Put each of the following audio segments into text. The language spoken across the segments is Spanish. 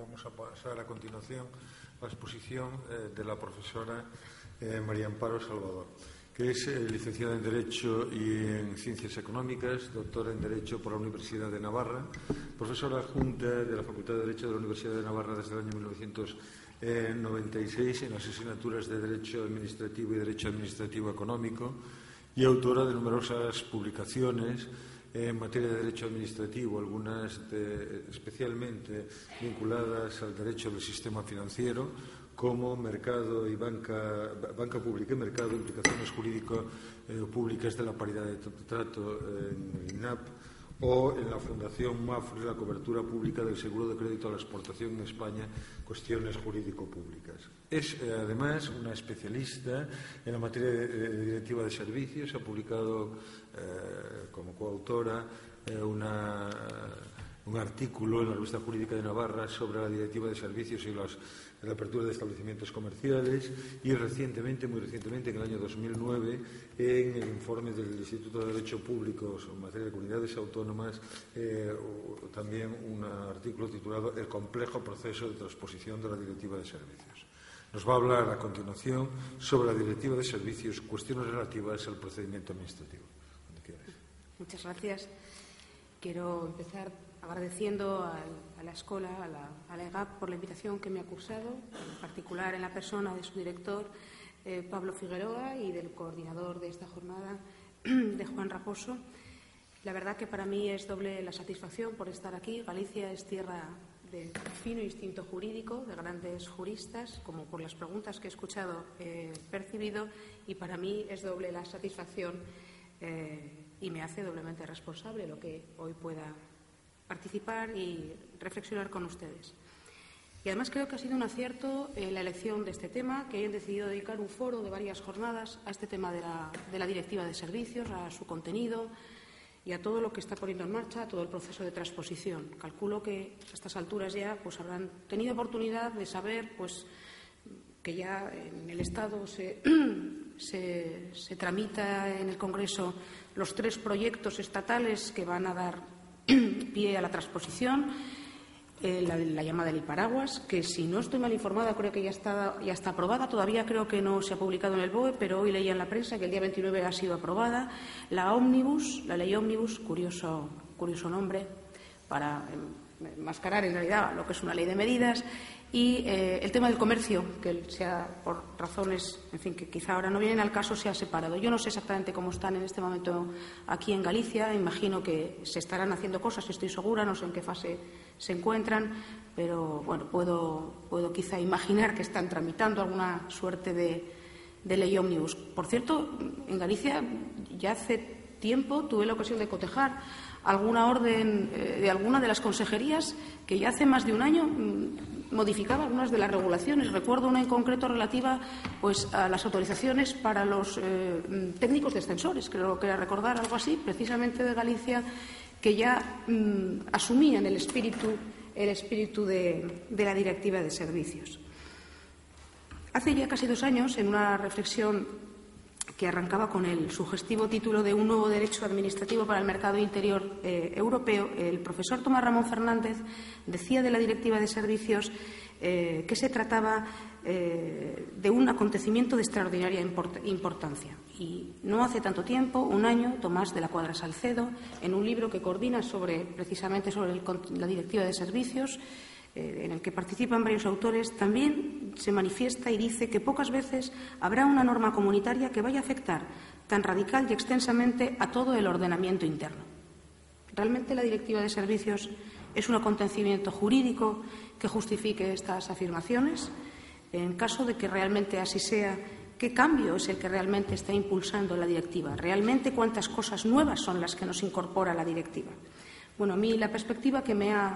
Vamos a pasar a continuación a la exposición de la profesora María Amparo Salvador, que es licenciada en Derecho y en Ciencias Económicas, doctora en Derecho por la Universidad de Navarra, profesora adjunta de la Facultad de Derecho de la Universidad de Navarra desde el año 1996 en las asignaturas de Derecho Administrativo y Derecho Administrativo Económico y autora de numerosas publicaciones en materia de derecho administrativo, algunas especialmente vinculadas al derecho del sistema financiero, como mercado y banca pública y mercado, implicaciones jurídico-públicas de la paridad de trato en el INAP, o en la Fundación MAFRE, la cobertura pública del seguro de crédito a la exportación en España, cuestiones jurídico-públicas. Es, además, una especialista en la materia de directiva de servicios. Ha publicado como coautora un artículo en la Revista Jurídica de Navarra sobre la directiva de servicios y la apertura de establecimientos comerciales, y recientemente, muy recientemente, en el año 2009, en el informe del Instituto de Derecho Público en materia de comunidades autónomas, también un artículo titulado El complejo proceso de transposición de la directiva de servicios. Nos va a hablar a continuación sobre la directiva de servicios, cuestiones relativas al procedimiento administrativo. Cuando quieras. Muchas gracias. Quiero empezar agradeciendo a la escuela, a la EGAP, por la invitación que me ha cursado, en particular en la persona de su director, Pablo Figueroa, y del coordinador de esta jornada, de Juan Raposo. La verdad que para mí es doble la satisfacción por estar aquí. Galicia es tierra de fino instinto jurídico, de grandes juristas, como por las preguntas que he escuchado percibido, y para mí es doble la satisfacción y me hace doblemente responsable lo que hoy pueda participar y reflexionar con ustedes. Y además creo que ha sido un acierto la elección de este tema, que hayan decidido dedicar un foro de varias jornadas a este tema de la directiva de servicios, a su contenido y a todo lo que está poniendo en marcha, a todo el proceso de transposición. Calculo que a estas alturas ya habrán tenido oportunidad de saber que ya en el Estado se tramita en el Congreso los 3 proyectos estatales que van a dar pie a la transposición, la llamada Ley Paraguas, que, si no estoy mal informada, creo que ya está aprobada. Todavía creo que no se ha publicado en el BOE, pero hoy leía en la prensa que el día 29 ha sido aprobada. La Ley Ómnibus, curioso nombre para enmascarar en realidad lo que es una ley de medidas. Y el tema del comercio, que por razones, en fin, que quizá ahora no vienen al caso, se ha separado. Yo no sé exactamente cómo están en este momento aquí en Galicia. Imagino que se estarán haciendo cosas, estoy segura, no sé en qué fase se encuentran, pero bueno, puedo quizá imaginar que están tramitando alguna suerte de ley ómnibus. Por cierto, en Galicia ya hace tiempo tuve la ocasión de cotejar alguna orden de alguna de las consejerías que ya hace más de un año modificaba algunas de las regulaciones. Recuerdo una en concreto relativa a las autorizaciones para los técnicos de ascensores, creo que era recordar algo así, precisamente de Galicia, que ya asumían el espíritu de la directiva de servicios. Hace ya casi 2 años, en una reflexión que arrancaba con el sugestivo título de Un nuevo derecho administrativo para el mercado interior europeo, el profesor Tomás Ramón Fernández decía de la directiva de servicios que se trataba de un acontecimiento de extraordinaria importancia. Y no hace tanto tiempo, un año, Tomás de la Cuadra Salcedo, en un libro que coordina precisamente sobre la directiva de servicios, en el que participan varios autores, también se manifiesta y dice que pocas veces habrá una norma comunitaria que vaya a afectar tan radical y extensamente a todo el ordenamiento interno. ¿Realmente la directiva de servicios es un acontecimiento jurídico que justifique estas afirmaciones? En caso de que realmente así sea, ¿qué cambio es el que realmente está impulsando la directiva? ¿Realmente cuántas cosas nuevas son las que nos incorpora la directiva? Bueno, a mí la perspectiva que me ha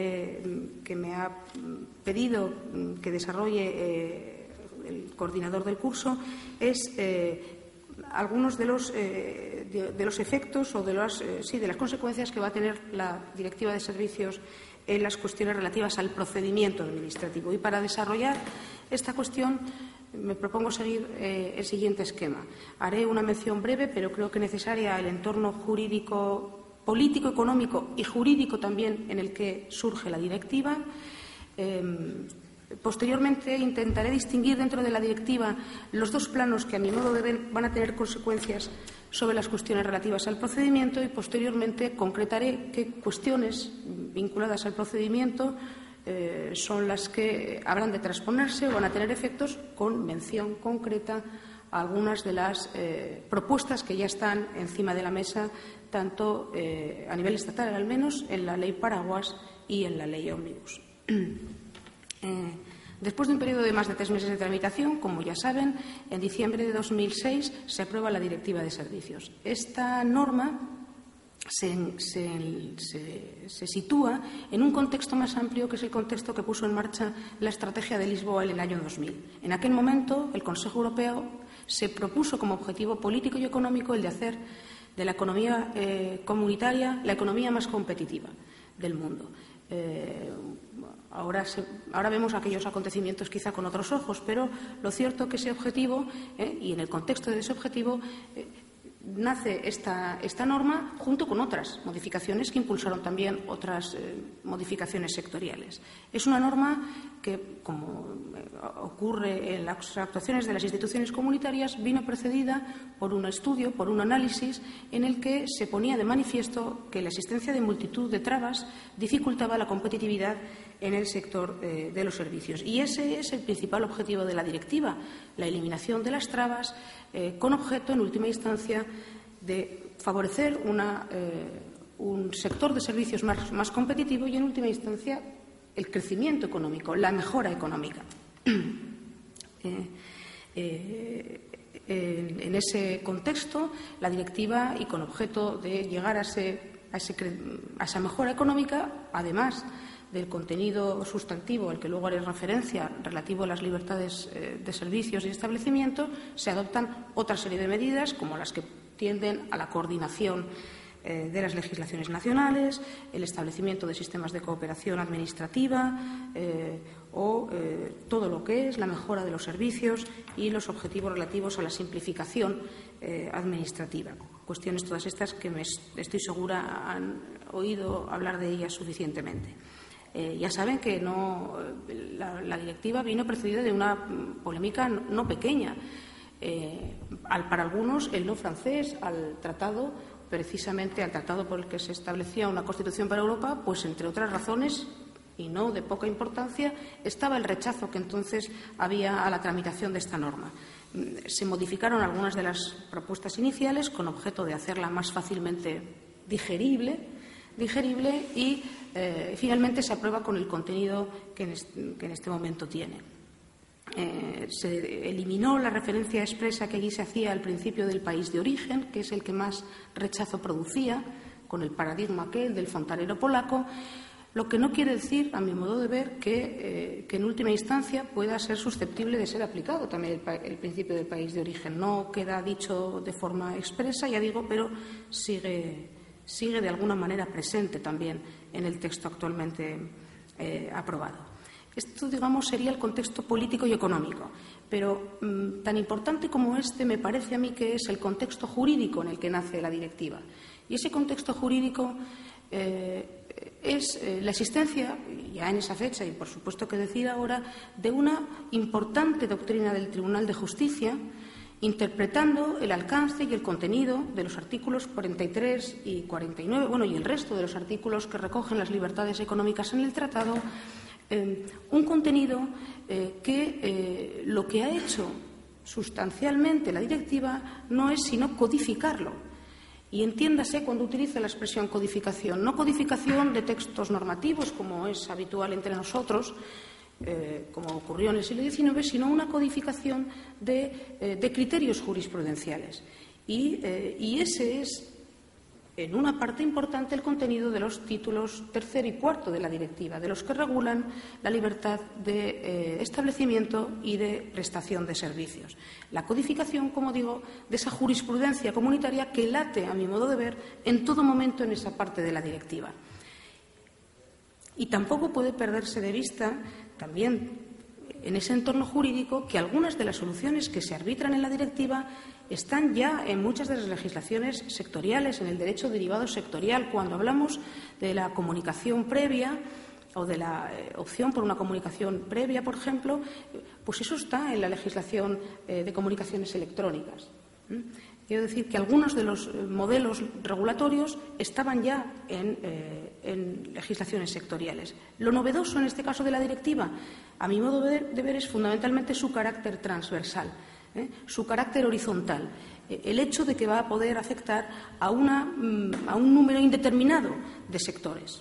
pedido que desarrolle el coordinador del curso es algunos de los efectos o de las consecuencias que va a tener la directiva de servicios en las cuestiones relativas al procedimiento administrativo. Y para desarrollar esta cuestión me propongo seguir el siguiente esquema. Haré una mención breve, pero creo que necesaria, al entorno jurídico, político, económico y jurídico también en el que surge la directiva. Posteriormente intentaré distinguir dentro de la directiva los dos planos que, a mi modo de ver, van a tener consecuencias sobre las cuestiones relativas al procedimiento y posteriormente concretaré qué cuestiones vinculadas al procedimiento son las que habrán de transponerse o van a tener efectos, con mención concreta a algunas de las propuestas que ya están encima de la mesa, tanto a nivel estatal, al menos, en la Ley Paraguas y en la Ley Ómnibus. Después de un periodo de más de 3 meses de tramitación, como ya saben, en diciembre de 2006 se aprueba la Directiva de Servicios. Esta norma se sitúa en un contexto más amplio, que es el contexto que puso en marcha la Estrategia de Lisboa en el año 2000. En aquel momento, el Consejo Europeo se propuso como objetivo político y económico el de hacer de la economía comunitaria la economía más competitiva del mundo. Ahora vemos aquellos acontecimientos quizá con otros ojos, pero lo cierto es que ese objetivo, y en el contexto de ese objetivo, nace esta norma junto con otras modificaciones que impulsaron también otras modificaciones sectoriales. Es una norma que, como ocurre en las actuaciones de las instituciones comunitarias, vino precedida por un estudio, por un análisis en el que se ponía de manifiesto que la existencia de multitud de trabas dificultaba la competitividad en el sector de los servicios. Y ese es el principal objetivo de la directiva, la eliminación de las trabas, con objeto, en última instancia, de favorecer un sector de servicios más competitivo y, en última instancia, el crecimiento económico, la mejora económica. En ese contexto, la directiva, y con objeto de llegar a esa mejora económica, además del contenido sustantivo al que luego haré referencia relativo a las libertades de servicios y establecimiento, se adoptan otra serie de medidas, como las que tienden a la coordinación de las legislaciones nacionales, el establecimiento de sistemas de cooperación administrativa o todo lo que es la mejora de los servicios y los objetivos relativos a la simplificación administrativa. Cuestiones todas estas que estoy segura han oído hablar de ellas suficientemente. Ya saben que la directiva vino precedida de una polémica no pequeña. Para algunos, el no francés al tratado, precisamente al tratado por el que se establecía una Constitución para Europa, pues entre otras razones, y no de poca importancia, estaba el rechazo que entonces había a la tramitación de esta norma. Se modificaron algunas de las propuestas iniciales con objeto de hacerla más fácilmente digerible y finalmente se aprueba con el contenido que en este momento tiene. Se eliminó la referencia expresa que allí se hacía al principio del país de origen, que es el que más rechazo producía, con el paradigma aquel del fontanero polaco, lo que no quiere decir, a mi modo de ver, que en última instancia pueda ser susceptible de ser aplicado también el principio del país de origen. No queda dicho de forma expresa, ya digo, pero sigue de alguna manera presente también en el texto actualmente aprobado. Esto, digamos, sería el contexto político y económico, pero tan importante como este me parece a mí que es el contexto jurídico en el que nace la directiva. Y ese contexto jurídico es la existencia, ya en esa fecha y por supuesto que decir ahora, de una importante doctrina del Tribunal de Justicia, interpretando el alcance y el contenido de los artículos 43 y 49, y el resto de los artículos que recogen las libertades económicas en el tratado, un contenido que lo que ha hecho sustancialmente la directiva no es sino codificarlo. Y entiéndase cuando utilice la expresión codificación, no codificación de textos normativos, como es habitual entre nosotros, como ocurrió en el siglo XIX, sino una codificación de criterios jurisprudenciales. Y ese es, en una parte importante, el contenido de los títulos tercero y cuarto de la directiva, de los que regulan la libertad de establecimiento y de prestación de servicios. La codificación, como digo, de esa jurisprudencia comunitaria que late, a mi modo de ver, en todo momento en esa parte de la directiva. Y tampoco puede perderse de vista, también en ese entorno jurídico, que algunas de las soluciones que se arbitran en la directiva están ya en muchas de las legislaciones sectoriales, en el derecho derivado sectorial. Cuando hablamos de la comunicación previa de la opción por una comunicación previa, por ejemplo, pues eso está en la legislación de comunicaciones electrónicas. Quiero decir que algunos de los modelos regulatorios estaban ya en legislaciones sectoriales. Lo novedoso en este caso de la directiva, a mi modo de ver, es fundamentalmente su carácter transversal, su carácter horizontal, el hecho de que va a poder afectar a un número indeterminado de sectores.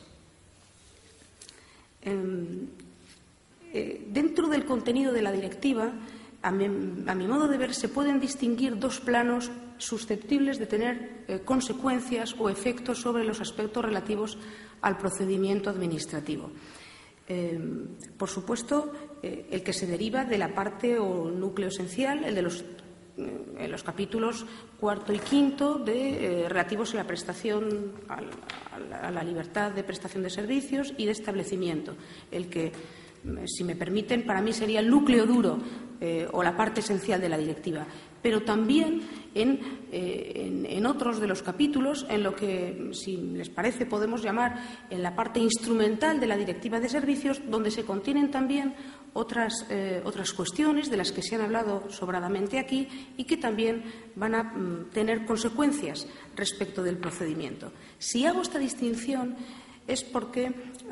Dentro del contenido de la directiva, a mi modo de ver, se pueden distinguir dos planos susceptibles de tener consecuencias o efectos sobre los aspectos relativos al procedimiento administrativo. Por supuesto, el que se deriva de la parte o núcleo esencial, el de los capítulos 4 y 5 relativos a la prestación, a la libertad de prestación de servicios y de establecimiento, el que, si me permiten, para mí sería el núcleo duro o la parte esencial de la directiva, pero también en otros de los capítulos, en lo que, si les parece, podemos llamar en la parte instrumental de la directiva de servicios, donde se contienen también otras cuestiones de las que se han hablado sobradamente aquí y que también van a tener consecuencias respecto del procedimiento. Si hago esta distinción es porque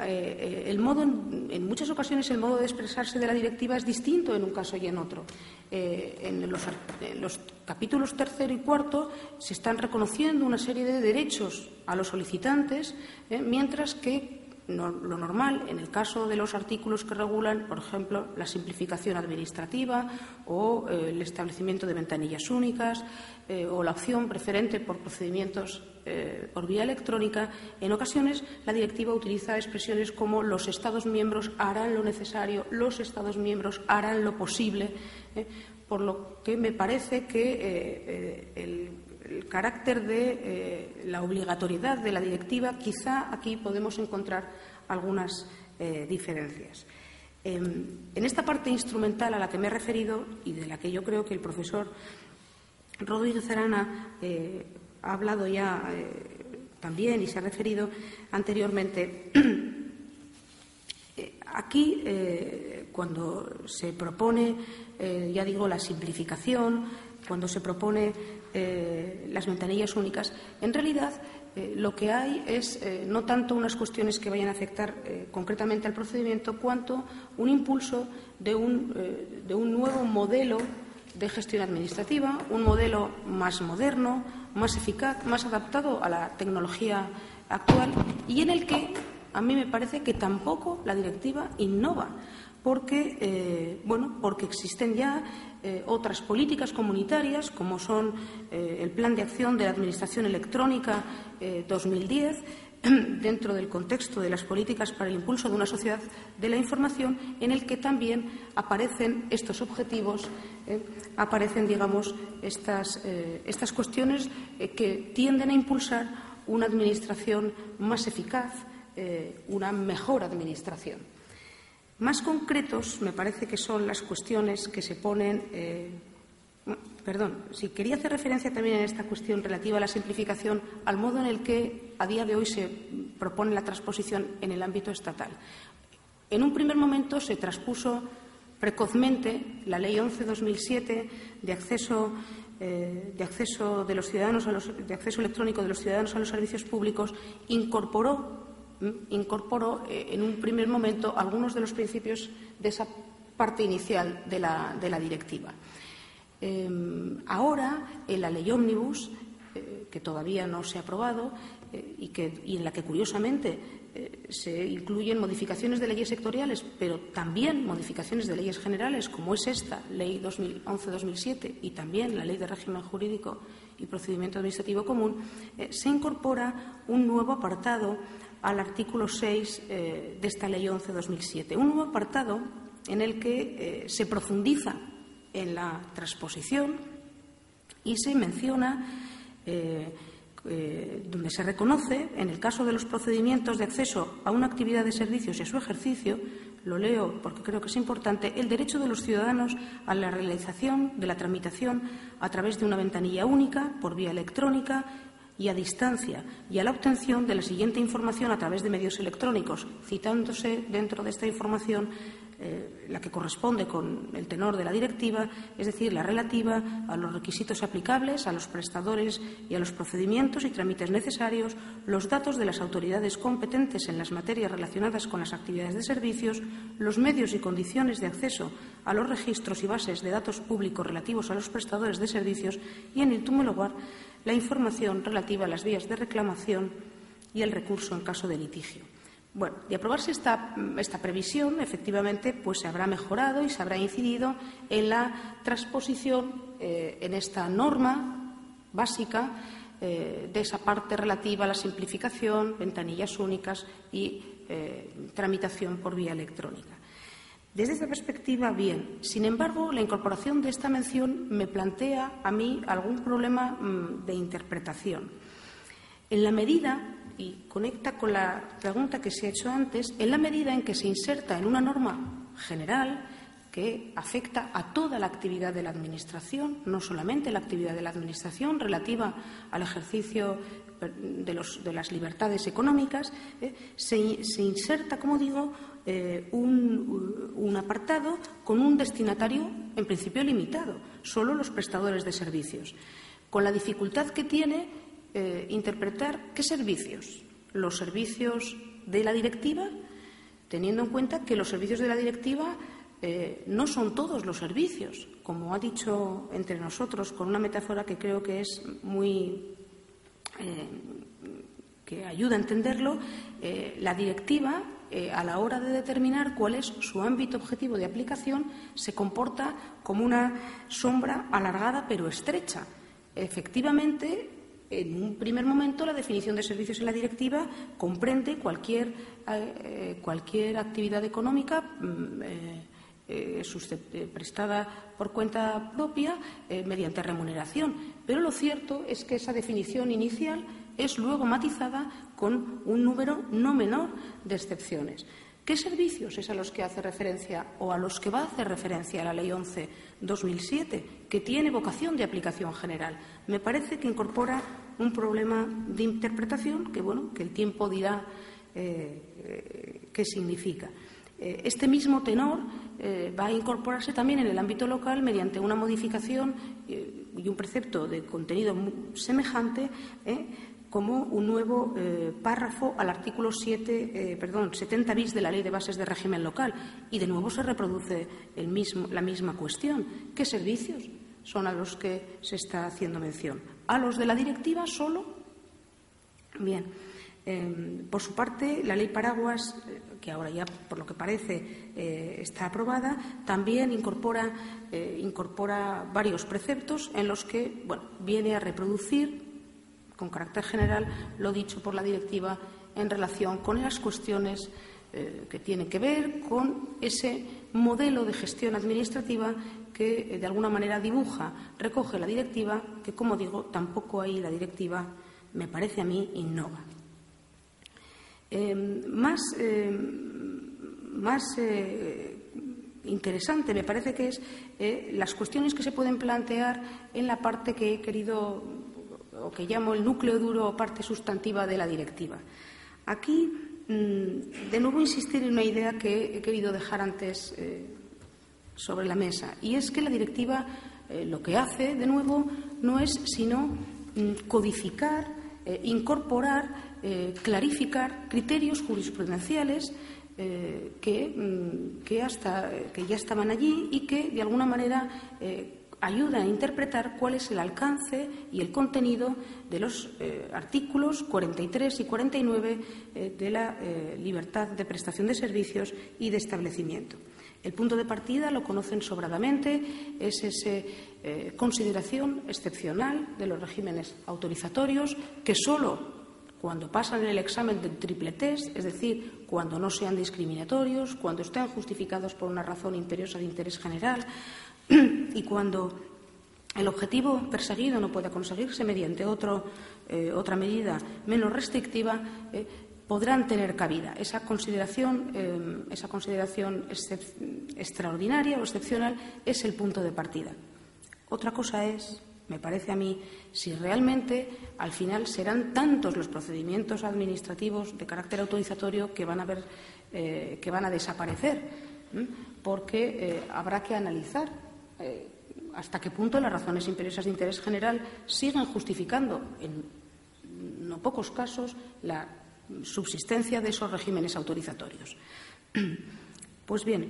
en muchas ocasiones el modo de expresarse de la directiva es distinto en un caso y en otro. En los capítulos 3 y 4 se están reconociendo una serie de derechos a los solicitantes, mientras que lo normal, en el caso de los artículos que regulan, por ejemplo, la simplificación administrativa o el establecimiento de ventanillas únicas o la opción preferente por procedimientos por vía electrónica, en ocasiones la directiva utiliza expresiones como los Estados miembros harán lo necesario, los Estados miembros harán lo posible, por lo que me parece que el carácter de la obligatoriedad de la directiva, quizá aquí podemos encontrar algunas diferencias. En esta parte instrumental a la que me he referido y de la que yo creo que el profesor Rodríguez Arana ha hablado ya también y se ha referido anteriormente, aquí cuando se propone, ya digo, la simplificación, cuando se propone las ventanillas únicas, en realidad lo que hay es no tanto unas cuestiones que vayan a afectar concretamente al procedimiento, cuanto un impulso de un nuevo modelo de gestión administrativa, un modelo más moderno, más eficaz, más adaptado a la tecnología actual y en el que a mí me parece que tampoco la directiva innova, porque existen ya otras políticas comunitarias, como son el Plan de Acción de la Administración Electrónica 2010, dentro del contexto de las políticas para el impulso de una sociedad de la información, en el que también aparecen estos objetivos, aparecen, digamos, estas cuestiones que tienden a impulsar una administración más eficaz, una mejor administración. Más concretos me parece que son las cuestiones que se ponen. Si quería hacer referencia también en esta cuestión relativa a la simplificación al modo en el que a día de hoy se propone la transposición en el ámbito estatal. En un primer momento se transpuso precozmente la Ley 11/2007 de acceso de los ciudadanos de acceso electrónico de los ciudadanos a los servicios públicos, incorporó en un primer momento algunos de los principios de esa parte inicial de la directiva. Ahora, en la ley ómnibus, que todavía no se ha aprobado y en la que, curiosamente, se incluyen modificaciones de leyes sectoriales, pero también modificaciones de leyes generales, como es esta Ley 11/2007 y también la Ley de Régimen Jurídico y Procedimiento Administrativo Común, se incorpora un nuevo apartado al artículo 6 de esta Ley 11/2007. Un nuevo apartado en el que se profundiza en la transposición y se menciona, donde se reconoce, en el caso de los procedimientos de acceso a una actividad de servicios y a su ejercicio, lo leo porque creo que es importante, el derecho de los ciudadanos a la realización de la tramitación a través de una ventanilla única, por vía electrónica, y a distancia y a la obtención de la siguiente información a través de medios electrónicos, citándose dentro de esta información la que corresponde con el tenor de la directiva, es decir, la relativa a los requisitos aplicables, a los prestadores y a los procedimientos y trámites necesarios, los datos de las autoridades competentes en las materias relacionadas con las actividades de servicios, los medios y condiciones de acceso a los registros y bases de datos públicos relativos a los prestadores de servicios y, en último lugar, la información relativa a las vías de reclamación y el recurso en caso de litigio. Bueno, de aprobarse esta previsión, efectivamente, pues se habrá mejorado y se habrá incidido en la transposición en esta norma básica de esa parte relativa a la simplificación, ventanillas únicas y tramitación por vía electrónica. Desde esta perspectiva, bien. Sin embargo, la incorporación de esta mención me plantea a mí algún problema de interpretación. En la medida, y conecta con la pregunta que se ha hecho antes, en la medida en que se inserta en una norma general que afecta a toda la actividad de la Administración, no solamente la actividad de la Administración relativa al ejercicio de las libertades económicas, se inserta, como digo, un apartado con un destinatario, en principio, limitado, solo los prestadores de servicios, con la dificultad que tiene interpretar qué servicios. Los servicios de la directiva, teniendo en cuenta que los servicios de la directiva no son todos los servicios. Como ha dicho entre nosotros, con una metáfora que creo que es muy que ayuda a entenderlo, la directiva, a la hora de determinar cuál es su ámbito objetivo de aplicación, se comporta como una sombra alargada pero estrecha. Efectivamente, en un primer momento, la definición de servicios en la directiva comprende cualquier actividad económica prestada por cuenta propia mediante remuneración. Pero lo cierto es que esa definición inicial es luego matizada con un número no menor de excepciones. ¿Qué servicios es a los que hace referencia o a los que va a hacer referencia la Ley 11/2007, que tiene vocación de aplicación general? Me parece que incorpora un problema de interpretación que el tiempo dirá qué significa. Este mismo tenor va a incorporarse también en el ámbito local mediante una modificación y un precepto de contenido semejante, como un nuevo párrafo al artículo 70 bis de la Ley de Bases de Régimen Local. Y de nuevo se reproduce la misma cuestión. ¿Qué servicios son a los que se está haciendo mención? ¿A los de la directiva solo? Bien. Por su parte, la Ley Paraguas, que ahora ya, por lo que parece, está aprobada, también incorpora varios preceptos en los que viene a reproducir con carácter general lo dicho por la directiva en relación con las cuestiones que tienen que ver con ese modelo de gestión administrativa que de alguna manera recoge la directiva, que, como digo, tampoco ahí la directiva, me parece a mí, innova. Más interesante me parece que es las cuestiones que se pueden plantear en la parte que he querido o que llamo el núcleo duro o parte sustantiva de la directiva. Aquí, de nuevo, insistir en una idea que he querido dejar antes sobre la mesa, y es que la directiva lo que hace, de nuevo, no es sino codificar, incorporar, clarificar criterios jurisprudenciales que ya estaban allí y que, de alguna manera, ayuda a interpretar cuál es el alcance y el contenido de los artículos 43 y 49 de la libertad de prestación de servicios y de establecimiento. El punto de partida lo conocen sobradamente, es esa consideración excepcional de los regímenes autorizatorios que solo cuando pasan el examen del triple test, es decir, cuando no sean discriminatorios, cuando estén justificados por una razón imperiosa de interés general, y cuando el objetivo perseguido no pueda conseguirse mediante otra medida menos restrictiva, podrán tener cabida. Esa consideración extraordinaria o excepcional es el punto de partida. Otra cosa es me parece a mí, si realmente al final serán tantos los procedimientos administrativos de carácter autorizatorio que van a desaparecer, porque habrá que analizar hasta qué punto las razones imperiosas de interés general siguen justificando, en no pocos casos, la subsistencia de esos regímenes autorizatorios. Pues bien,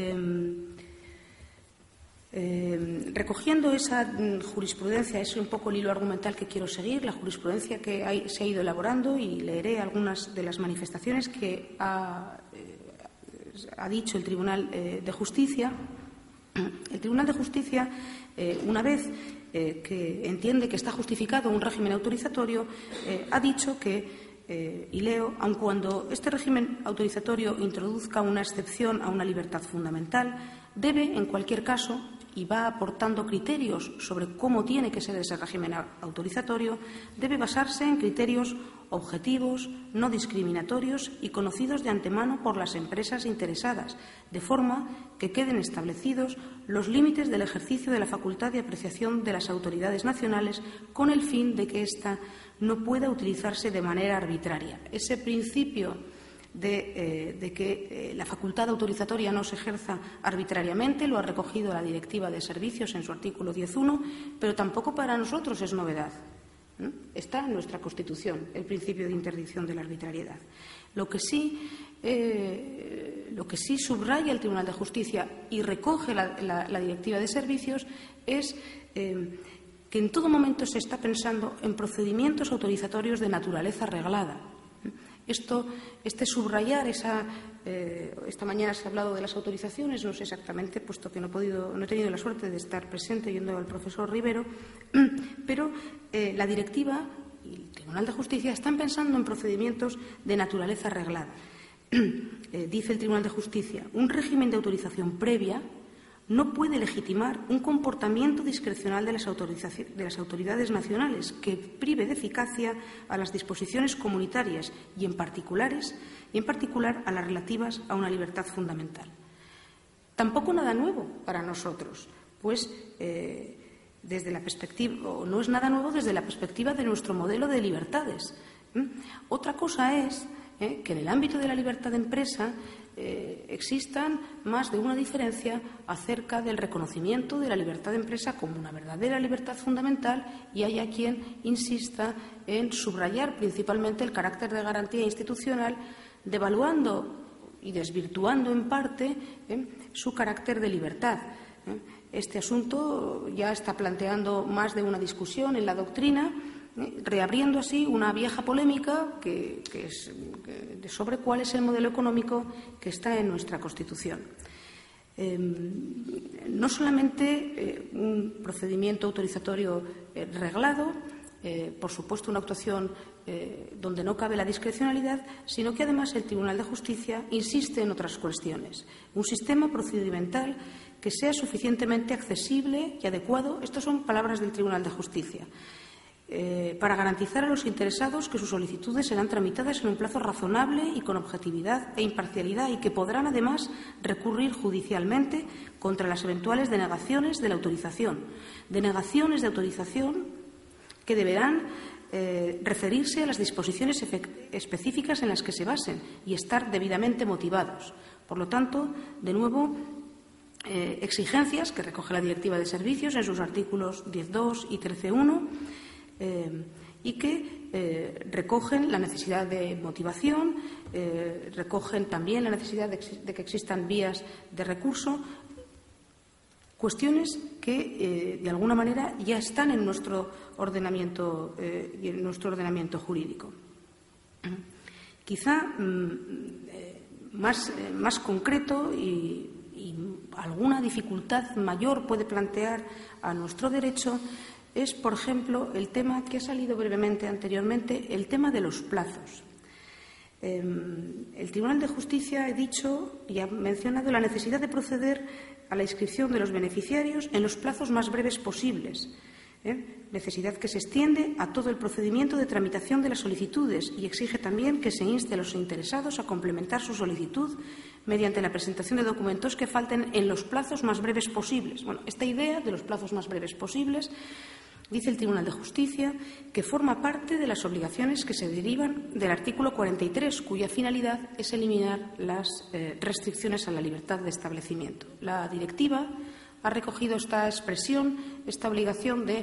recogiendo esa jurisprudencia, es un poco el hilo argumental que quiero seguir, la jurisprudencia que se ha ido elaborando, y leeré algunas de las manifestaciones que ha dicho el Tribunal de Justicia. El Tribunal de Justicia, una vez que entiende que está justificado un régimen autorizatorio, ha dicho que, y leo, aun cuando este régimen autorizatorio introduzca una excepción a una libertad fundamental, debe, en cualquier caso, y va aportando criterios sobre cómo tiene que ser ese régimen autorizatorio, debe basarse en criterios objetivos, no discriminatorios y conocidos de antemano por las empresas interesadas, de forma que queden establecidos los límites del ejercicio de la facultad de apreciación de las autoridades nacionales con el fin de que ésta no pueda utilizarse de manera arbitraria. Ese principio de que la facultad autorizatoria no se ejerza arbitrariamente lo ha recogido la Directiva de Servicios en su artículo 10.1, pero tampoco para nosotros es novedad. Está en nuestra Constitución el principio de interdicción de la arbitrariedad. Lo que sí subraya el Tribunal de Justicia y recoge la Directiva de Servicios es que en todo momento se está pensando en procedimientos autorizatorios de naturaleza reglada. Subrayar esta mañana se ha hablado de las autorizaciones, no sé exactamente, puesto que no he tenido la suerte de estar presente yendo al profesor Rivero, pero la directiva y el Tribunal de Justicia están pensando en procedimientos de naturaleza reglada. Dice el Tribunal de Justicia, un régimen de autorización previa no puede legitimar un comportamiento discrecional de las autoridades nacionales que prive de eficacia a las disposiciones comunitarias y en particular a las relativas a una libertad fundamental. Tampoco nada nuevo para nosotros, pues desde la perspectiva, o no es nada nuevo desde la perspectiva de nuestro modelo de libertades. Otra cosa es que en el ámbito de la libertad de empresa existan más de una diferencia acerca del reconocimiento de la libertad de empresa como una verdadera libertad fundamental, y haya quien insista en subrayar principalmente el carácter de garantía institucional, devaluando y desvirtuando en parte su carácter de libertad. Este asunto ya está planteando más de una discusión en la doctrina, reabriendo así una vieja polémica sobre cuál es el modelo económico que está en nuestra Constitución. No solamente un procedimiento autorizatorio reglado, por supuesto una actuación donde no cabe la discrecionalidad, sino que además el Tribunal de Justicia insiste en otras cuestiones. Un sistema procedimental que sea suficientemente accesible y adecuado, estas son palabras del Tribunal de Justicia, para garantizar a los interesados que sus solicitudes serán tramitadas en un plazo razonable y con objetividad e imparcialidad, y que podrán además recurrir judicialmente contra las eventuales denegaciones de la autorización. Denegaciones de autorización que deberán referirse a las disposiciones específicas en las que se basen y estar debidamente motivados. Por lo tanto, de nuevo, exigencias que recoge la Directiva de Servicios en sus artículos 10.2 y 13.1, y que recogen la necesidad de motivación, recogen también la necesidad de que existan vías de recurso, cuestiones que de alguna manera ya están en nuestro ordenamiento jurídico. Quizá más concreto y alguna dificultad mayor puede plantear a nuestro derecho es, por ejemplo, el tema que ha salido brevemente anteriormente, el tema de los plazos. El Tribunal de Justicia ha dicho y ha mencionado la necesidad de proceder a la inscripción de los beneficiarios en los plazos más breves posibles, necesidad que se extiende a todo el procedimiento de tramitación de las solicitudes, y exige también que se inste a los interesados a complementar su solicitud mediante la presentación de documentos que falten en los plazos más breves posibles. Bueno, esta idea de los plazos más breves posibles Dice el Tribunal de Justicia que forma parte de las obligaciones que se derivan del artículo 43, cuya finalidad es eliminar las restricciones a la libertad de establecimiento. La directiva ha recogido esta expresión, esta obligación de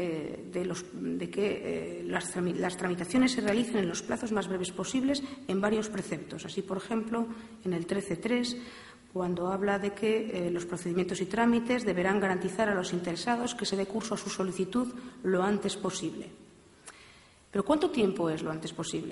que las tramitaciones se realicen en los plazos más breves posibles en varios preceptos. Así, por ejemplo, en el 13.3, cuando habla de que los procedimientos y trámites deberán garantizar a los interesados que se dé curso a su solicitud lo antes posible. ¿Pero cuánto tiempo es lo antes posible?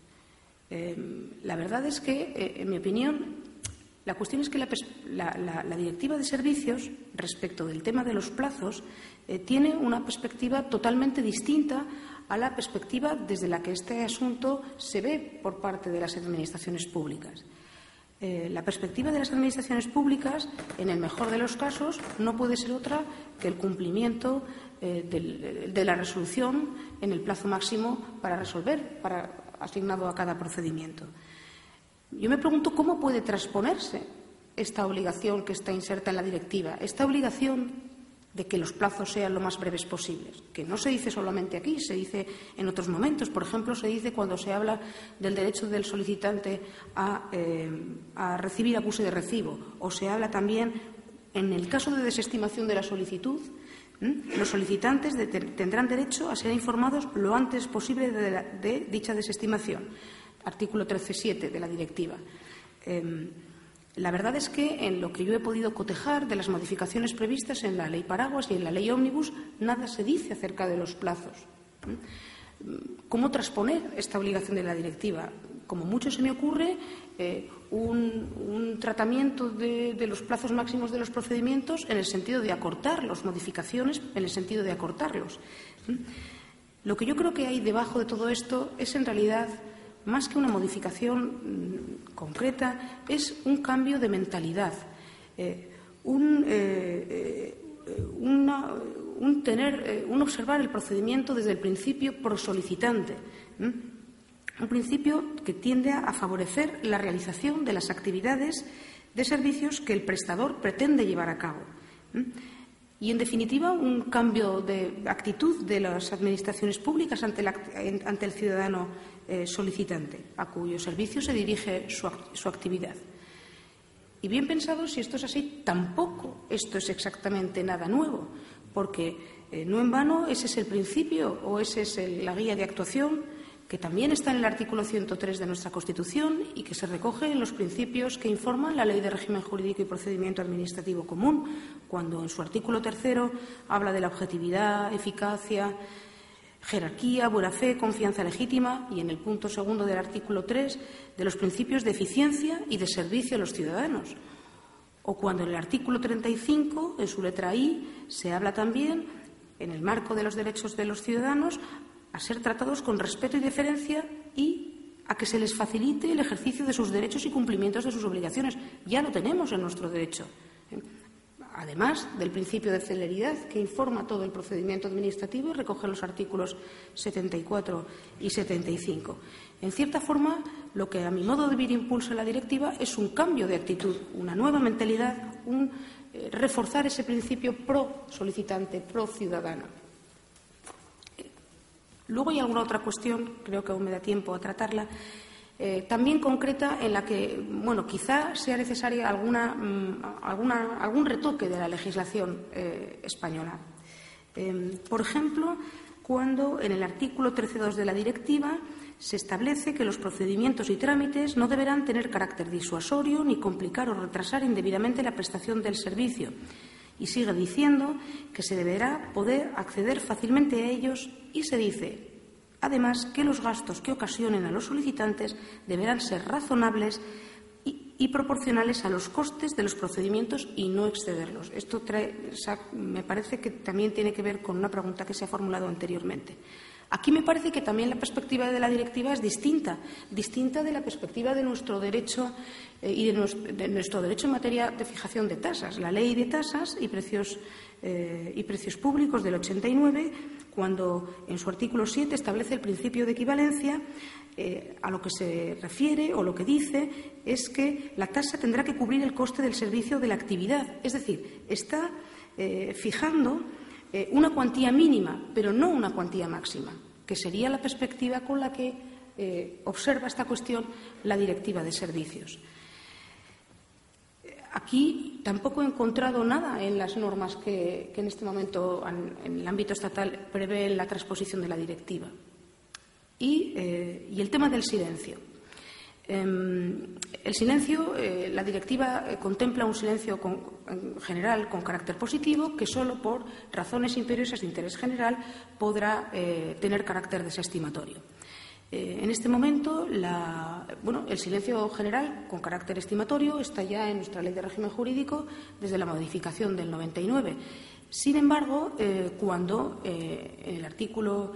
La verdad es que, en mi opinión, la cuestión es que la Directiva de Servicios, respecto del tema de los plazos, tiene una perspectiva totalmente distinta a la perspectiva desde la que este asunto se ve por parte de las administraciones públicas. La perspectiva de las administraciones públicas, en el mejor de los casos, no puede ser otra que el cumplimiento de la resolución en el plazo máximo para resolver, asignado a cada procedimiento. Yo me pregunto cómo puede transponerse esta obligación que está inserta en la directiva, esta obligación de que los plazos sean lo más breves posibles, que no se dice solamente aquí, se dice en otros momentos. Por ejemplo, se dice cuando se habla del derecho del solicitante a recibir acuse de recibo, o se habla también en el caso de desestimación de la solicitud. Los solicitantes tendrán derecho a ser informados lo antes posible de dicha desestimación. Artículo 13.7 de la directiva. La verdad es que en lo que yo he podido cotejar de las modificaciones previstas en la Ley Paraguas y en la Ley Ómnibus, nada se dice acerca de los plazos. ¿Cómo transponer esta obligación de la directiva? Como mucho se me ocurre un tratamiento de los plazos máximos de los procedimientos en el sentido de acortar las modificaciones, en el sentido de acortarlos. Lo que yo creo que hay debajo de todo esto es, en realidad, más que una modificación concreta, es un cambio de mentalidad, un observar el procedimiento desde el principio pro solicitante, un principio que tiende a favorecer la realización de las actividades de servicios que el prestador pretende llevar a cabo. Y, en definitiva, un cambio de actitud de las administraciones públicas ante el ciudadano solicitante, a cuyo servicio se dirige su actividad. Y bien pensado, si esto es así, tampoco esto es exactamente nada nuevo, porque no en vano ese es el principio o esa es la guía de actuación que también está en el artículo 103 de nuestra Constitución y que se recoge en los principios que informan la Ley de Régimen Jurídico y Procedimiento Administrativo Común, cuando en su artículo 3 habla de la objetividad, eficacia, jerarquía, buena fe, confianza legítima, y en el punto 2 del artículo 3 de los principios de eficiencia y de servicio a los ciudadanos. O cuando en el artículo 35, en su letra I, se habla también, en el marco de los derechos de los ciudadanos, a ser tratados con respeto y deferencia y a que se les facilite el ejercicio de sus derechos y cumplimientos de sus obligaciones. Ya lo tenemos en nuestro derecho. Además del principio de celeridad que informa todo el procedimiento administrativo y recoge los artículos 74 y 75. En cierta forma, lo que a mi modo de ver impulsa la directiva es un cambio de actitud, una nueva mentalidad, reforzar ese principio pro solicitante, pro ciudadano. Luego hay alguna otra cuestión, creo que aún me da tiempo a tratarla, también concreta, en la que, quizá sea necesaria algún retoque de la legislación española. Por ejemplo, cuando en el artículo 13.2 de la directiva se establece que los procedimientos y trámites no deberán tener carácter disuasorio ni complicar o retrasar indebidamente la prestación del servicio. Y sigue diciendo que se deberá poder acceder fácilmente a ellos y se dice, además, que los gastos que ocasionen a los solicitantes deberán ser razonables y proporcionales a los costes de los procedimientos y no excederlos. Esto me parece que también tiene que ver con una pregunta que se ha formulado anteriormente. Aquí me parece que también la perspectiva de la directiva es distinta de la perspectiva de nuestro derecho y de nuestro derecho en materia de fijación de tasas. La Ley de Tasas y Precios Públicos del 89, cuando en su artículo 7 establece el principio de equivalencia, a lo que se refiere o lo que dice es que la tasa tendrá que cubrir el coste del servicio de la actividad. Es decir, está fijando una cuantía mínima, pero no una cuantía máxima, que sería la perspectiva con la que observa esta cuestión la Directiva de Servicios. Aquí tampoco he encontrado nada en las normas que en este momento en el ámbito estatal prevén la transposición de la directiva. Y el tema del silencio. El silencio, la directiva contempla un silencio en general con carácter positivo que solo por razones imperiosas de interés general podrá tener carácter desestimatorio. En este momento, el silencio general con carácter estimatorio está ya en nuestra Ley de Régimen Jurídico desde la modificación del 99. Sin embargo, cuando en el artículo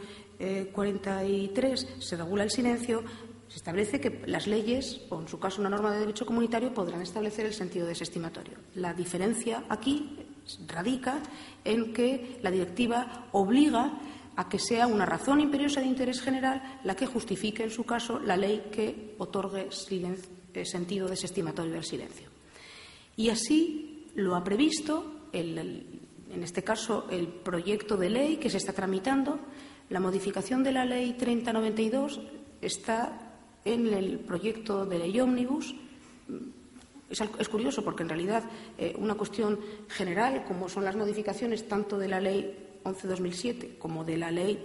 43 se regula el silencio, se establece que las leyes, o en su caso una norma de derecho comunitario, podrán establecer el sentido desestimatorio. La diferencia aquí radica en que la directiva obliga a que sea una razón imperiosa de interés general la que justifique, en su caso, la ley que otorgue sentido desestimatorio del silencio. Y así lo ha previsto, en este caso, el proyecto de ley que se está tramitando. La modificación de la Ley 3092 está en el proyecto de ley ómnibus. Es curioso porque, en realidad, una cuestión general, como son las modificaciones tanto de la Ley 11/2007 como de la Ley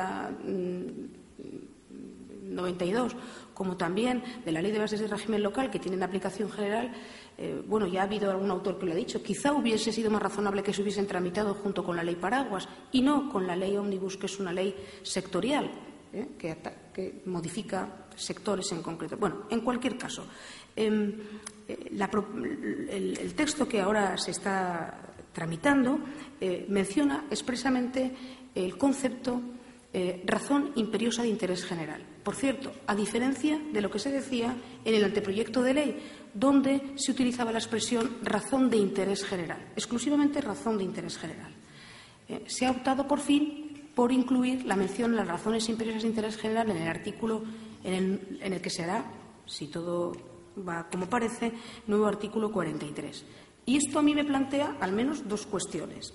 3092, como también de la Ley de Bases de Régimen Local, que tienen aplicación general, ya ha habido algún autor que lo ha dicho, quizá hubiese sido más razonable que se hubiesen tramitado junto con la Ley Paraguas y no con la Ley Ómnibus, que es una ley sectorial, que modifica sectores en concreto. Bueno, en cualquier caso, el texto que ahora se está tramitando menciona expresamente el concepto razón imperiosa de interés general. Por cierto, a diferencia de lo que se decía en el anteproyecto de ley, donde se utilizaba la expresión razón de interés general, exclusivamente razón de interés general. Se ha optado, por fin, por incluir la mención de las razones imperiosas de interés general en el artículo en el que se hará, si todo va como parece, nuevo artículo 43. Y esto a mí me plantea al menos dos cuestiones.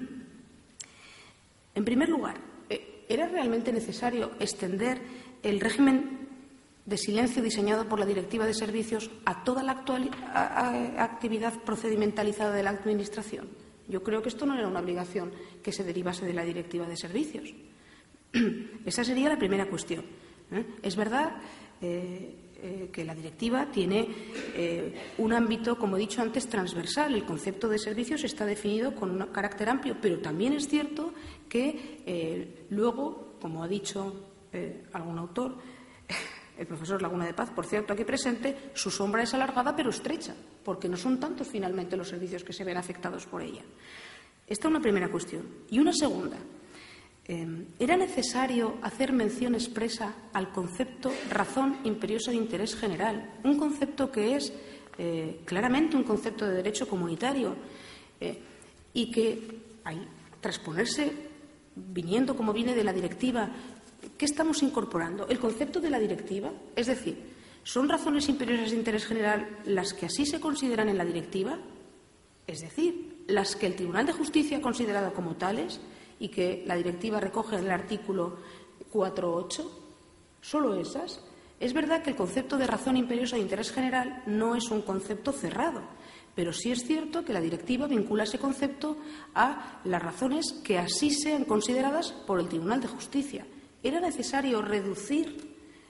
En primer lugar, ¿era realmente necesario extender el régimen de silencio diseñado por la Directiva de Servicios a toda la actividad procedimentalizada de la Administración? Yo creo que esto no era una obligación que se derivase de la Directiva de Servicios. Esa sería la primera cuestión. Es verdad que la directiva tiene un ámbito, como he dicho antes, transversal. El concepto de servicios está definido con un carácter amplio, pero también es cierto que luego, como ha dicho algún autor, el profesor Laguna de Paz, por cierto, aquí presente, su sombra es alargada pero estrecha, porque no son tantos finalmente los servicios que se ven afectados por ella. Esta es una primera cuestión. Y una segunda. ¿Era necesario hacer mención expresa al concepto razón imperiosa de interés general? Un concepto que es claramente un concepto de derecho comunitario y que, al transponerse, viniendo como viene de la directiva, ¿qué estamos incorporando? El concepto de la directiva, es decir, ¿son razones imperiosas de interés general las que así se consideran en la directiva? Es decir, las que el Tribunal de Justicia ha considerado como tales y que la directiva recoge en el artículo 4.8, ¿solo esas? Es verdad que el concepto de razón imperiosa de interés general no es un concepto cerrado, pero sí es cierto que la directiva vincula ese concepto a las razones que así sean consideradas por el Tribunal de Justicia. ¿Era necesario reducir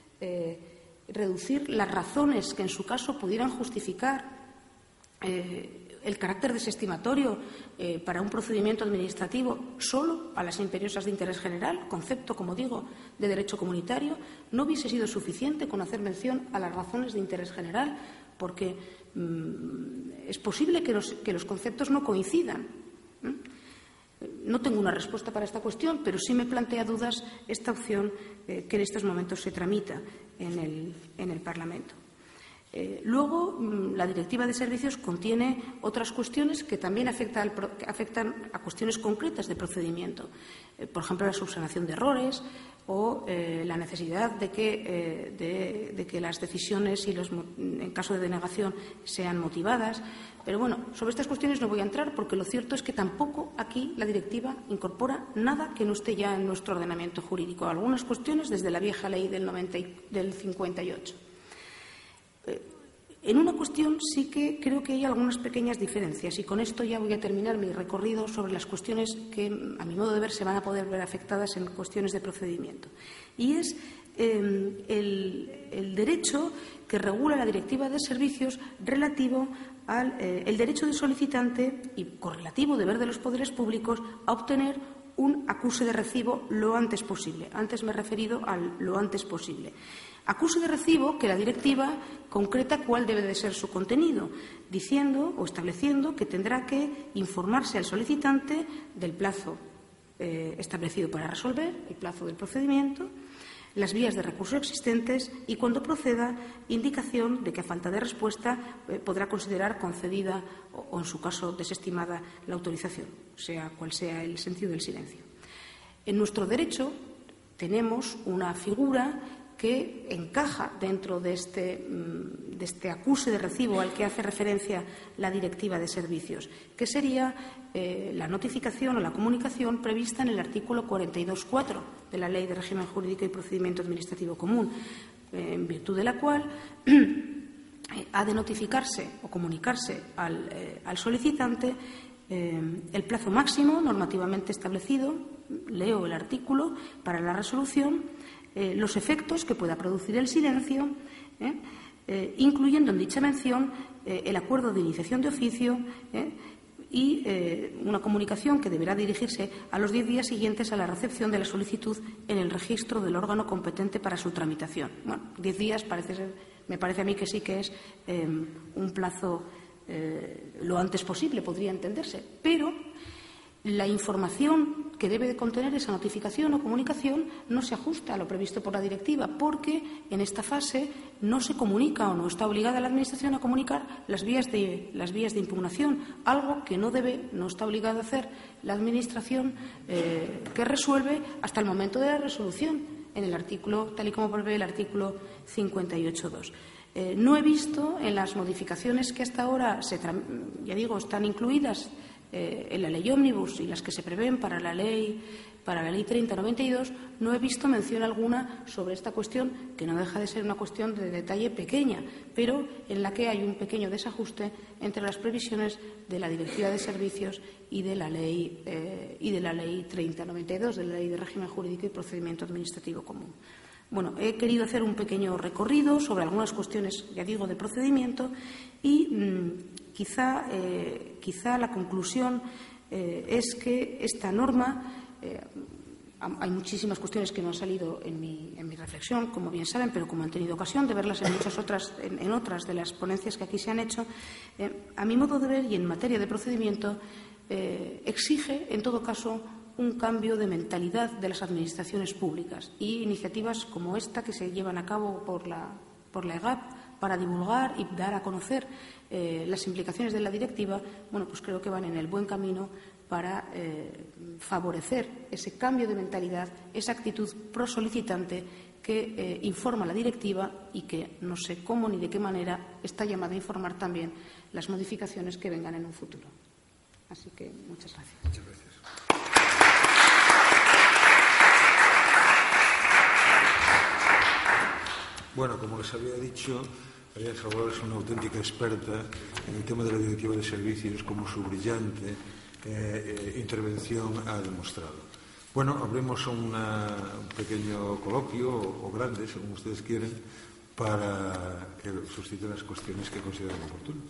las razones que en su caso pudieran justificar el carácter desestimatorio para un procedimiento administrativo solo a las imperiosas de interés general, concepto, como digo, de derecho comunitario? ¿No hubiese sido suficiente con hacer mención a las razones de interés general? Porque es posible que los conceptos no coincidan. No tengo una respuesta para esta cuestión, pero sí me plantea dudas esta opción que en estos momentos se tramita en el Parlamento. Luego, la Directiva de Servicios contiene otras cuestiones que también afectan a cuestiones concretas de procedimiento. Por ejemplo, la subsanación de errores, o la necesidad de que las decisiones, en caso de denegación, sean motivadas. Pero bueno, sobre estas cuestiones no voy a entrar porque lo cierto es que tampoco aquí la directiva incorpora nada que no esté ya en nuestro ordenamiento jurídico. Algunas cuestiones desde la vieja ley del 58. En una cuestión sí que creo que hay algunas pequeñas diferencias y con esto ya voy a terminar mi recorrido sobre las cuestiones que, a mi modo de ver, se van a poder ver afectadas en cuestiones de procedimiento. Y es el derecho que regula la Directiva de Servicios relativo al derecho del solicitante y correlativo deber de los poderes públicos a obtener un acuse de recibo lo antes posible. Antes me he referido al lo antes posible. Acuse de recibo que la directiva concreta cuál debe de ser su contenido, diciendo o estableciendo que tendrá que informarse al solicitante del plazo establecido para resolver, el plazo del procedimiento, las vías de recurso existentes y, cuando proceda, indicación de que, a falta de respuesta, podrá considerar concedida o, en su caso, desestimada la autorización, sea cual sea el sentido del silencio. En nuestro derecho tenemos una figura que encaja dentro de este acuse de recibo al que hace referencia la Directiva de Servicios, que sería la notificación o la comunicación prevista en el artículo 42.4 de la Ley de Régimen Jurídico y Procedimiento Administrativo Común, en virtud de la cual ha de notificarse o comunicarse al solicitante el plazo máximo normativamente establecido, leo el artículo, para la resolución, los efectos que pueda producir el silencio, incluyendo en dicha mención el acuerdo de iniciación de oficio y una comunicación que deberá dirigirse a los 10 días siguientes a la recepción de la solicitud en el registro del órgano competente para su tramitación. Bueno, 10 días me parece a mí que sí que es un plazo lo antes posible, podría entenderse, pero la información que debe de contener esa notificación o comunicación no se ajusta a lo previsto por la directiva, porque en esta fase no se comunica o no está obligada la Administración a comunicar las vías de impugnación, algo que no está obligada a hacer la Administración que resuelve hasta el momento de la resolución, en el artículo, tal y como prevé el artículo 58.2. No he visto en las modificaciones que hasta ahora están incluidas en la ley ómnibus y las que se prevén para la ley 3092, no he visto mención alguna sobre esta cuestión, que no deja de ser una cuestión de detalle pequeña, pero en la que hay un pequeño desajuste entre las previsiones de la Directiva de Servicios y de la ley 3092, de la Ley de Régimen Jurídico y Procedimiento Administrativo Común. Bueno, he querido hacer un pequeño recorrido sobre algunas cuestiones, ya digo, de procedimiento y quizá la conclusión es que esta norma, hay muchísimas cuestiones que no han salido en mi reflexión, como bien saben, pero como han tenido ocasión de verlas en otras de las ponencias que aquí se han hecho, a mi modo de ver y en materia de procedimiento, exige, en todo caso, un cambio de mentalidad de las administraciones públicas y iniciativas como esta que se llevan a cabo por la EGAP para divulgar y dar a conocer las implicaciones de la directiva, bueno, pues creo que van en el buen camino para favorecer ese cambio de mentalidad, esa actitud pro-solicitante que informa la directiva y que no sé cómo ni de qué manera está llamada a informar también las modificaciones que vengan en un futuro. Así que muchas gracias. Muchas gracias. Bueno, como les había dicho, María Salvador es una auténtica experta en el tema de la Directiva de Servicios, como su brillante intervención ha demostrado. Bueno, abrimos un pequeño coloquio, o grande, según ustedes quieren, para que susciten las cuestiones que consideren oportunas.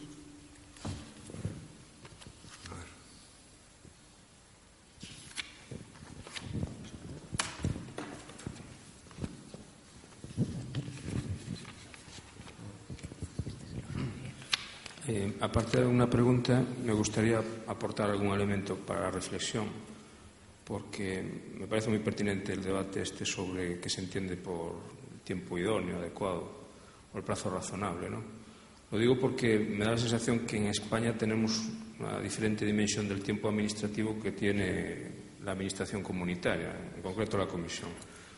Aparte de una pregunta, me gustaría aportar algún elemento para la reflexión, porque me parece muy pertinente el debate sobre qué se entiende por tiempo idóneo, adecuado, o el plazo razonable, ¿no? Lo digo porque me da la sensación que en España tenemos una diferente dimensión del tiempo administrativo que tiene la Administración comunitaria, en concreto la Comisión.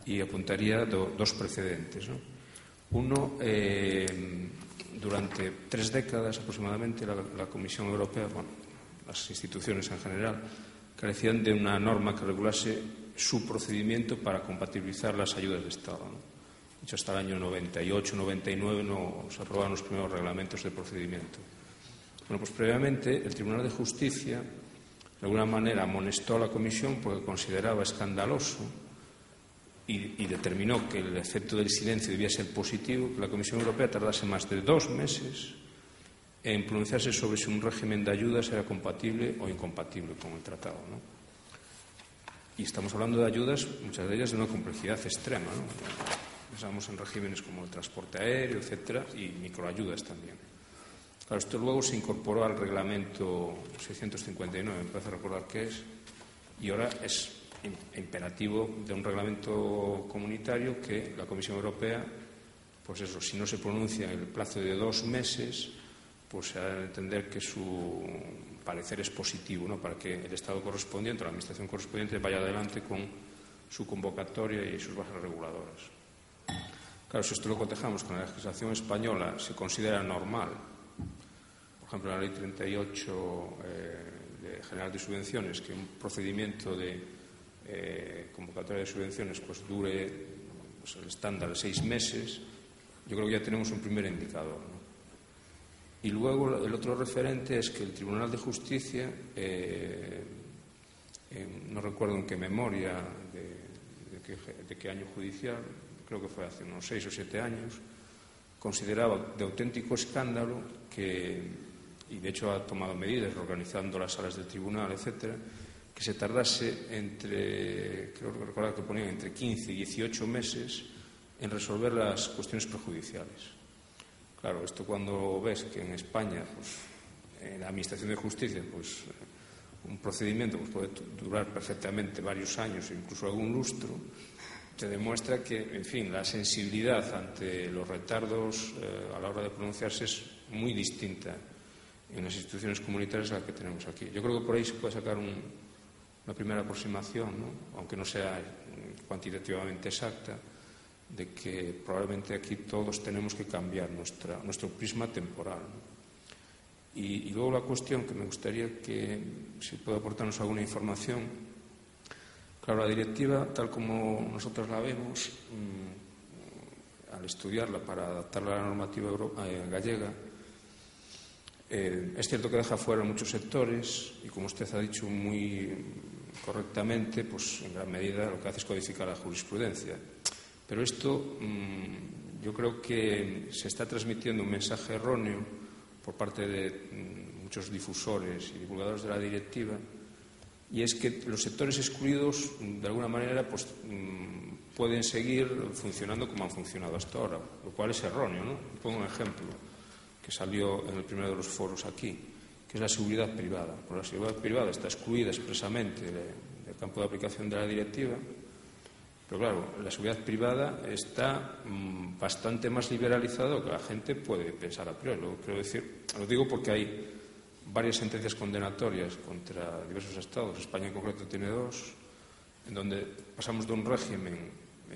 y apuntaría dos precedentes, ¿no? Uno, durante 3 décadas aproximadamente la Comisión Europea, bueno, las instituciones en general, carecían de una norma que regulase su procedimiento para compatibilizar las ayudas de Estado, ¿no? De hecho, hasta el año 98-99 no se aprobaron los primeros reglamentos de procedimiento. Bueno, pues previamente el Tribunal de Justicia de alguna manera amonestó a la Comisión porque consideraba escandaloso y determinó que el efecto del silencio debía ser positivo, que la Comisión Europea tardase más de 2 meses en pronunciarse sobre si un régimen de ayudas era compatible o incompatible con el tratado, ¿no? Y estamos hablando de ayudas, muchas de ellas de una complejidad extrema, ¿no? Pensamos en regímenes como el transporte aéreo, etcétera, y microayudas también. Claro, esto luego se incorporó al reglamento 659, me parece recordar que es, y ahora es imperativo de un reglamento comunitario que la Comisión Europea, pues eso, si no se pronuncia en el plazo de 2 meses, pues se ha de entender que su parecer es positivo, ¿no? Para que el Estado correspondiente, la Administración correspondiente, vaya adelante con su convocatoria y sus bases reguladoras. Claro, si esto lo cotejamos con la legislación española, se considera normal. Por ejemplo, en la Ley 38 General de Subvenciones, que un procedimiento de convocatoria de subvenciones pues dure pues, el estándar de 6 meses, yo creo que ya tenemos un primer indicador, ¿no? Y luego el otro referente es que el Tribunal de Justicia, no recuerdo en qué memoria, de qué año judicial, creo que fue hace unos 6 o 7 años, consideraba de auténtico escándalo y de hecho ha tomado medidas reorganizando las salas del tribunal, etcétera, que se tardase creo recordar que ponían entre 15 y 18 meses en resolver las cuestiones prejudiciales. Claro, esto cuando ves que en España, pues, en la Administración de Justicia, pues un procedimiento pues, puede durar perfectamente varios años, incluso algún lustro, te demuestra que, en fin, la sensibilidad ante los retardos a la hora de pronunciarse es muy distinta en las instituciones comunitarias a la que tenemos aquí. Yo creo que por ahí se puede sacar una primera aproximación, ¿no? Aunque no sea cuantitativamente exacta, de que probablemente aquí todos tenemos que cambiar nuestro prisma temporal, ¿no? Y luego la cuestión que me gustaría que si puede aportarnos alguna información. Claro, la directiva, tal como nosotros la vemos, al estudiarla para adaptarla a la normativa gallega, es cierto que deja fuera muchos sectores y, como usted ha dicho muy correctamente, pues en gran medida lo que hace es codificar la jurisprudencia. Pero esto yo creo que se está transmitiendo un mensaje erróneo por parte de muchos difusores y divulgadores de la directiva, y es que los sectores excluidos de alguna manera pues, pueden seguir funcionando como han funcionado hasta ahora, lo cual es erróneo, ¿no? Pongo un ejemplo que salió en el primero de los foros aquí, que es la seguridad privada. Pues la seguridad privada está excluida expresamente del campo de aplicación de la directiva. Pero claro, la seguridad privada está bastante más liberalizada de lo que la gente puede pensar a priori. Lo digo porque hay varias sentencias condenatorias contra diversos estados, España en concreto tiene 2, en donde pasamos de un régimen,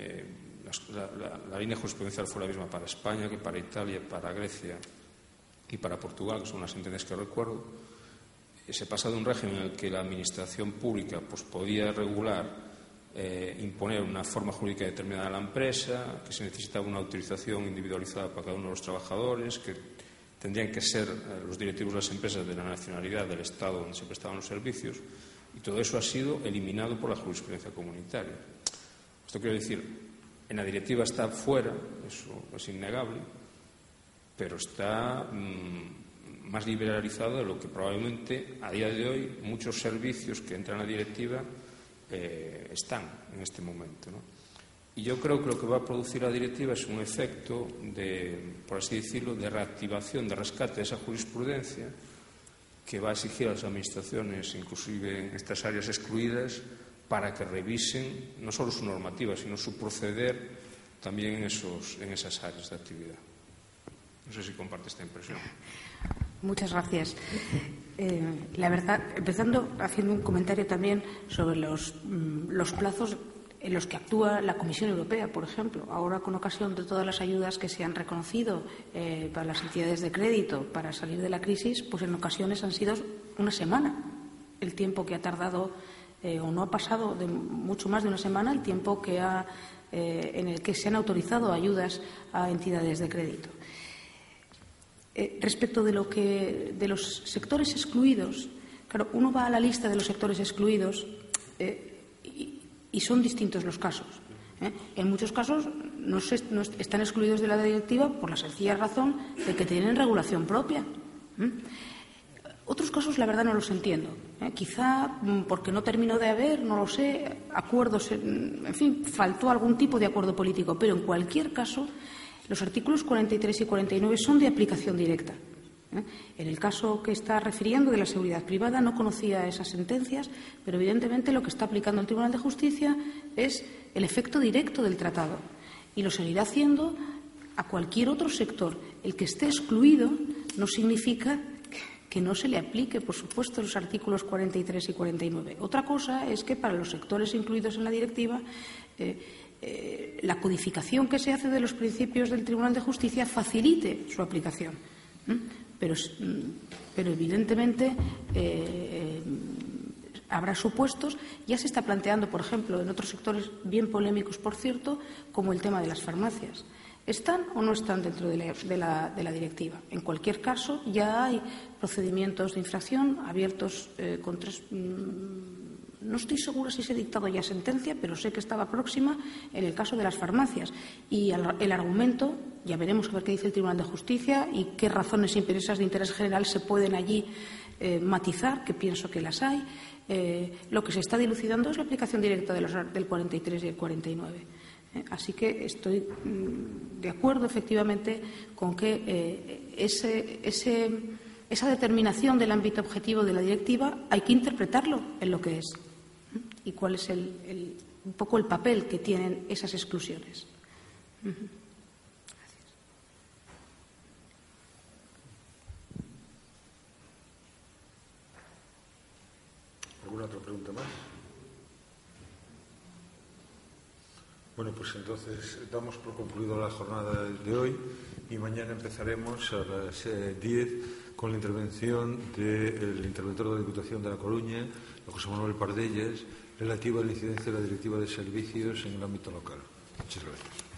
la línea jurisprudencial fue la misma para España que para Italia, para Grecia y para Portugal, que son las sentencias que recuerdo. Se pasa de un régimen en el que la administración pública pues, podía regular, imponer una forma jurídica determinada a la empresa, que se necesitaba una autorización individualizada para cada uno de los trabajadores, que tendrían que ser los directivos de las empresas de la nacionalidad del Estado donde se prestaban los servicios, y todo eso ha sido eliminado por la jurisprudencia comunitaria. Esto quiere decir, en la directiva está fuera, eso es innegable, pero está más liberalizado de lo que probablemente a día de hoy muchos servicios que entran a la directiva están en este momento, ¿no? Y yo creo que lo que va a producir la directiva es un efecto de, por así decirlo, de reactivación, de rescate de esa jurisprudencia que va a exigir a las administraciones, inclusive en estas áreas excluidas, para que revisen no solo su normativa, sino su proceder también en esas áreas de actividad. No sé si comparte esta impresión. Muchas gracias. La verdad, empezando haciendo un comentario también sobre los plazos. en los que actúa la Comisión Europea, por ejemplo. Ahora, con ocasión de todas las ayudas que se han reconocido para las entidades de crédito para salir de la crisis, pues en ocasiones han sido una semana el tiempo que ha tardado, o no ha pasado de mucho más de una semana el tiempo que en el que se han autorizado ayudas a entidades de crédito. Respecto de los sectores excluidos, claro, uno va a la lista de los sectores excluidos y son distintos los casos. En muchos casos no están excluidos de la directiva por la sencilla razón de que tienen regulación propia. Otros casos, la verdad, no los entiendo. Quizá porque no terminó de haber, no lo sé, acuerdos, en fin, faltó algún tipo de acuerdo político. Pero en cualquier caso, los artículos 43 y 49 son de aplicación directa. En el caso que está refiriendo de la seguridad privada no conocía esas sentencias, pero evidentemente lo que está aplicando el Tribunal de Justicia es el efecto directo del tratado y lo seguirá haciendo a cualquier otro sector. El que esté excluido no significa que no se le aplique, por supuesto, los artículos 43 y 49. Otra cosa es que para los sectores incluidos en la directiva la codificación que se hace de los principios del Tribunal de Justicia facilite su aplicación. Pero evidentemente habrá supuestos, ya se está planteando, por ejemplo, en otros sectores bien polémicos, por cierto, como el tema de las farmacias. ¿Están o no están dentro de la directiva? En cualquier caso, ya hay procedimientos de infracción abiertos contra. No estoy segura si se ha dictado ya sentencia, pero sé que estaba próxima en el caso de las farmacias. Y el argumento, ya veremos a ver qué dice el Tribunal de Justicia y qué razones imperiosas de interés general se pueden allí matizar, que pienso que las hay. Lo que se está dilucidando es la aplicación directa del 43 y el 49. Así que estoy de acuerdo, efectivamente, con que esa determinación del ámbito objetivo de la directiva hay que interpretarlo en lo que es y cuál es un poco el papel que tienen esas exclusiones. Gracias. ¿Alguna otra pregunta más? Bueno, pues entonces damos por concluido la jornada de hoy y mañana empezaremos a las 10 con la intervención del interventor de la Diputación de La Coruña, José Manuel Pardellas, relativa a la incidencia de la Directiva de Servicios en el ámbito local. Muchas gracias.